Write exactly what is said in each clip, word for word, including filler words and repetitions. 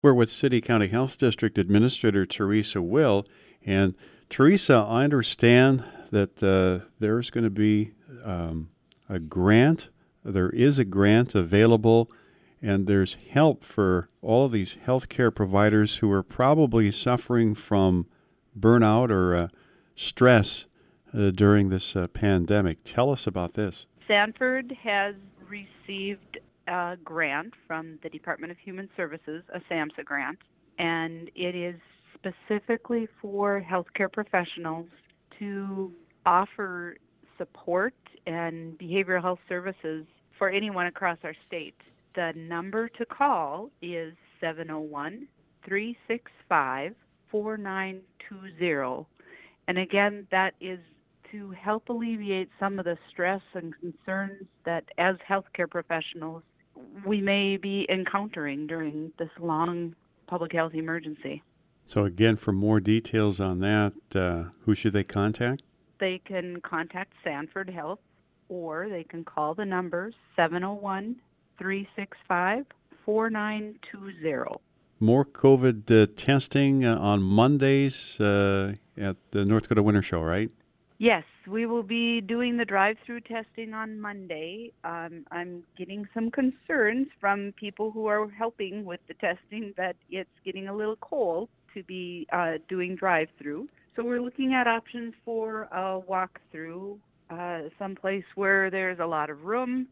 We're with City County Health District Administrator Teresa Will. And Teresa, I understand that uh, there's going to be um, a grant. There is a grant available, and there's help for all of these healthcare providers who are probably suffering from burnout or uh, stress uh, during this uh, pandemic. Tell us about this. Sanford has received a grant from the Department of Human Services, a SAMHSA grant, and it is specifically for healthcare professionals to offer support and behavioral health services for anyone across our state. The number to call is seven oh one, three six five, four nine two zero. And again, that is to help alleviate some of the stress and concerns that as healthcare professionals we may be encountering during this long public health emergency. So again, for more details on that, uh, who should they contact? They can contact Sanford Health, or they can call the number seven oh one, three six five, four nine two zero. More COVID uh, testing uh, on Mondays uh, at the North Dakota Winter Show, right? Yes, we will be doing the drive-through testing on Monday. Um, I'm getting some concerns from people who are helping with the testing that it's getting a little cold to be uh, doing drive-through. So we're looking at options for a walk-through, uh, someplace where there's a lot of room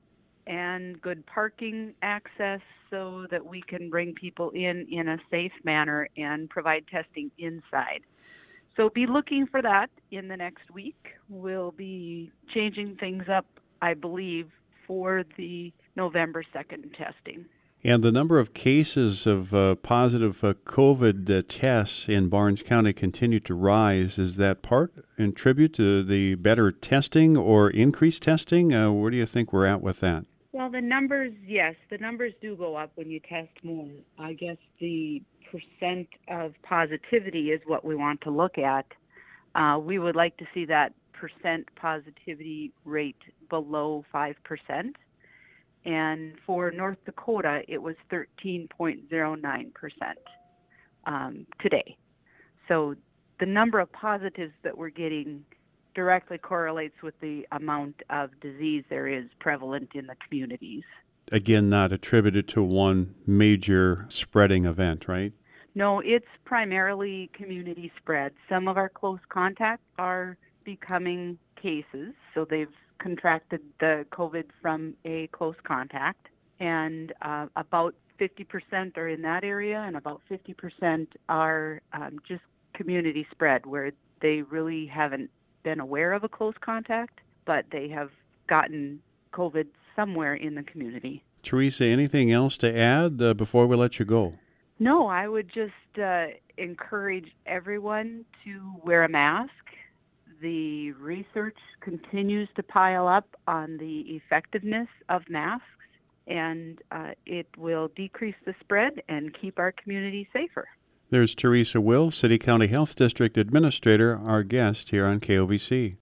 and good parking access so that we can bring people in in a safe manner and provide testing inside. So be looking for that in the next week. We'll be changing things up, I believe, for the November second testing. And the number of cases of uh, positive uh, COVID uh, tests in Barnes County continue to rise. Is that part in tribute to the better testing or increased testing? Uh, where do you think we're at with that? Well, the numbers, yes, the numbers do go up when you test more. I guess the percent of positivity is what we want to look at. Uh, we would like to see that percent positivity rate below five percent. And for North Dakota, it was thirteen point zero nine percent um, today. So the number of positives that we're getting directly correlates with the amount of disease there is prevalent in the communities. Again, not attributed to one major spreading event, right? No, it's primarily community spread. Some of our close contacts are becoming cases, so they've contracted the COVID from a close contact, and uh, about fifty percent are in that area, and about fifty percent are um, just community spread, where they really haven't been aware of a close contact, but they have gotten COVID somewhere in the community. Teresa, anything else to add uh, before we let you go? No, I would just uh, encourage everyone to wear a mask. The research continues to pile up on the effectiveness of masks, and uh, it will decrease the spread and keep our community safer. There's Teresa Will, City County Health District Administrator, our guest here on K O V C.